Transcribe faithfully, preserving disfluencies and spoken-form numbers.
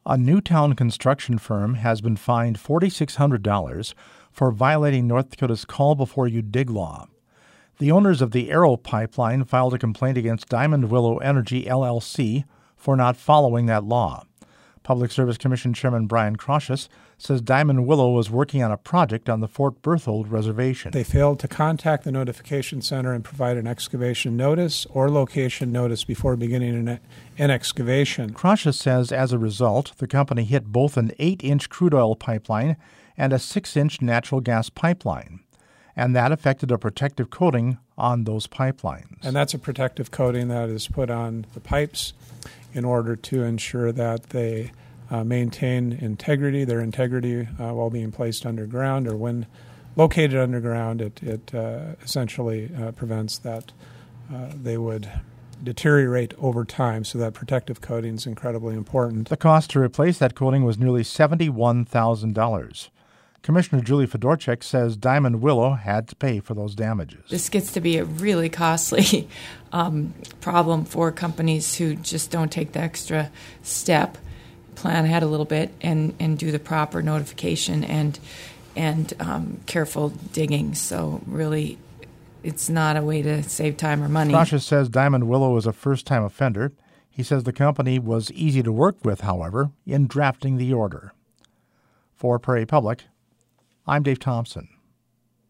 A Newtown construction firm has been fined four thousand six hundred dollars for violating North Dakota's call before you dig law. The owners of the Arrow pipeline filed a complaint against Diamond Willow Energy, L L C, for not following that law. Public Service Commission Chairman Brian Krosius says Diamond Willow was working on a project on the Fort Berthold Reservation. They failed to contact the notification center and provide an excavation notice or location notice before beginning an, an excavation. Krosius says as a result, the company hit both an eight-inch crude oil pipeline and a six-inch natural gas pipeline, and that affected a protective coating on those pipelines. And that's a protective coating that is put on the pipes in order to ensure that they uh, maintain integrity, their integrity uh, while being placed underground, or when located underground, it, it uh, essentially uh, prevents that uh, they would deteriorate over time, so that protective coating is incredibly important. The cost to replace that coating was nearly seventy-one thousand dollars. Commissioner Julie Fedorchak says Diamond Willow had to pay for those damages. This gets to be a really costly um, problem for companies who just don't take the extra step, plan ahead a little bit, and, and do the proper notification and and um, careful digging. So really, it's not a way to save time or money. Krosius says Diamond Willow is a first-time offender. He says the company was easy to work with, however, in drafting the order. For Prairie Public, I'm Dave Thompson.